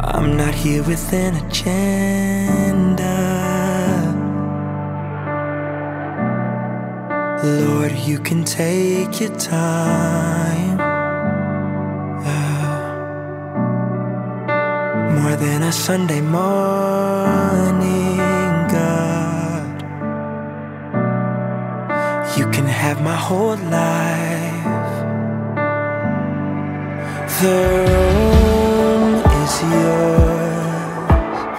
I'm not here with an agenda. Lord, you can take your time. More than a Sunday morning, God. You can have my whole life. The room is yours.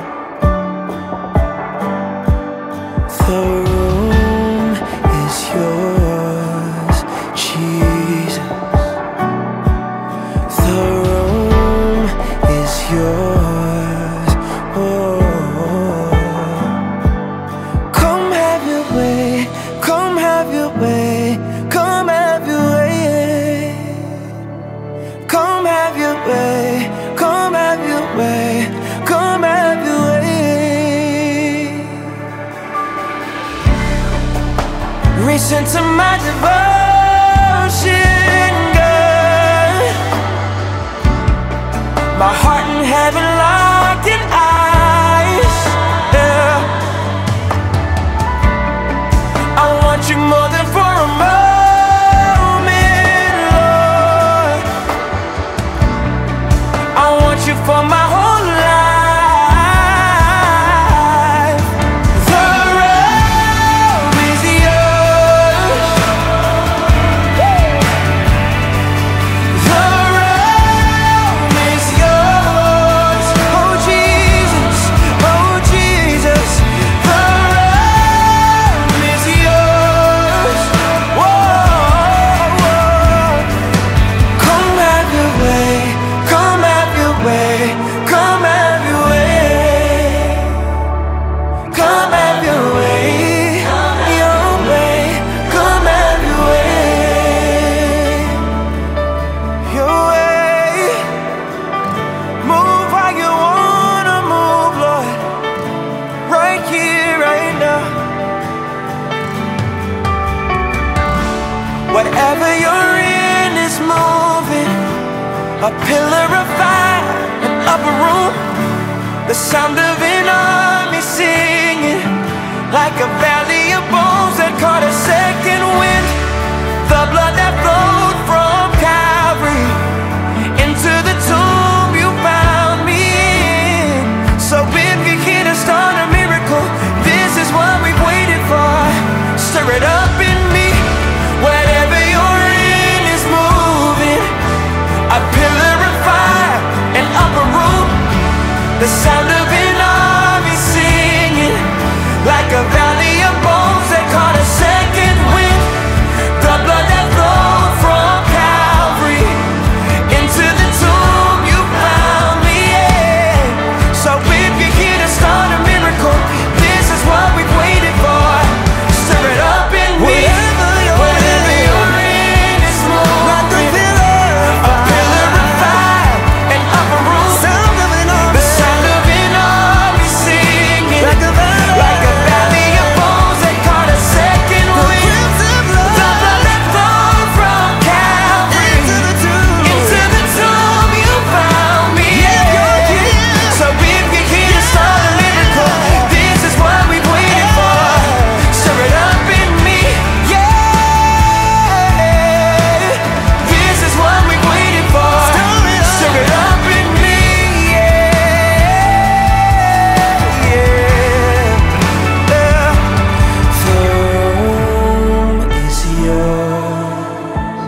The room is yours, Jesus. The room is yours. Oh, come have your way, come have your way, come have your way. Come have your way, come have your way, come have your way. Reach into my devotion, God. My heart and heaven locked in eyes, yeah. I want you more than for a moment, Lord. I want you for my whole life. The road is yours. The road is yours. Oh Jesus, oh Jesus. The road is yours. Whoa, whoa. Come have your way, come have your way, come have your way, come have your way, your way, come have your way, your way. Move how you wanna move, Lord, right here, right now. Whatever you're in is moving. A pillar of fire, an upper room, the sound of an army singing, like a valley of bones that caught a second wind. The blood that flowed from Calvary into the tomb you found me in. So if you're here to start a miracle, this is what we've waited for. Stir it up in me. Whatever you're in is moving. A pillar of fire, an upper room, the sound of an army singing, like a valley of bones that caught a second wind. The blood that flowed from Calvary into the tomb you found me in. So if you're here to start a miracle, this is what we've waited for. Stir it up in me. Whatever you're in is moving. A pillar of fire, an upper room, the sound of an army singing, like a valley of bones that caught a second wind. The blood that flowed from Calvary into the tomb you found me in. So if you're here to start a miracle, this is what we've waited for. Stir it up in me, yeah. This is what we've waited for. Stir it up in me, yeah, yeah, yeah. The room is yours.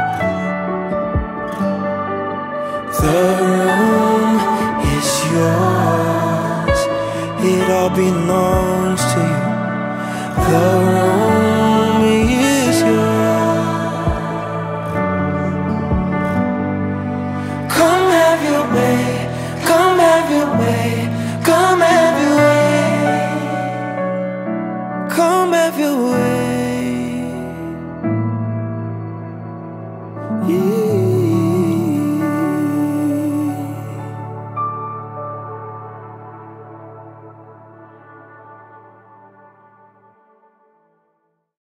The room is yours. It all belongs to you. The room is yours. Come have your way, come have your way,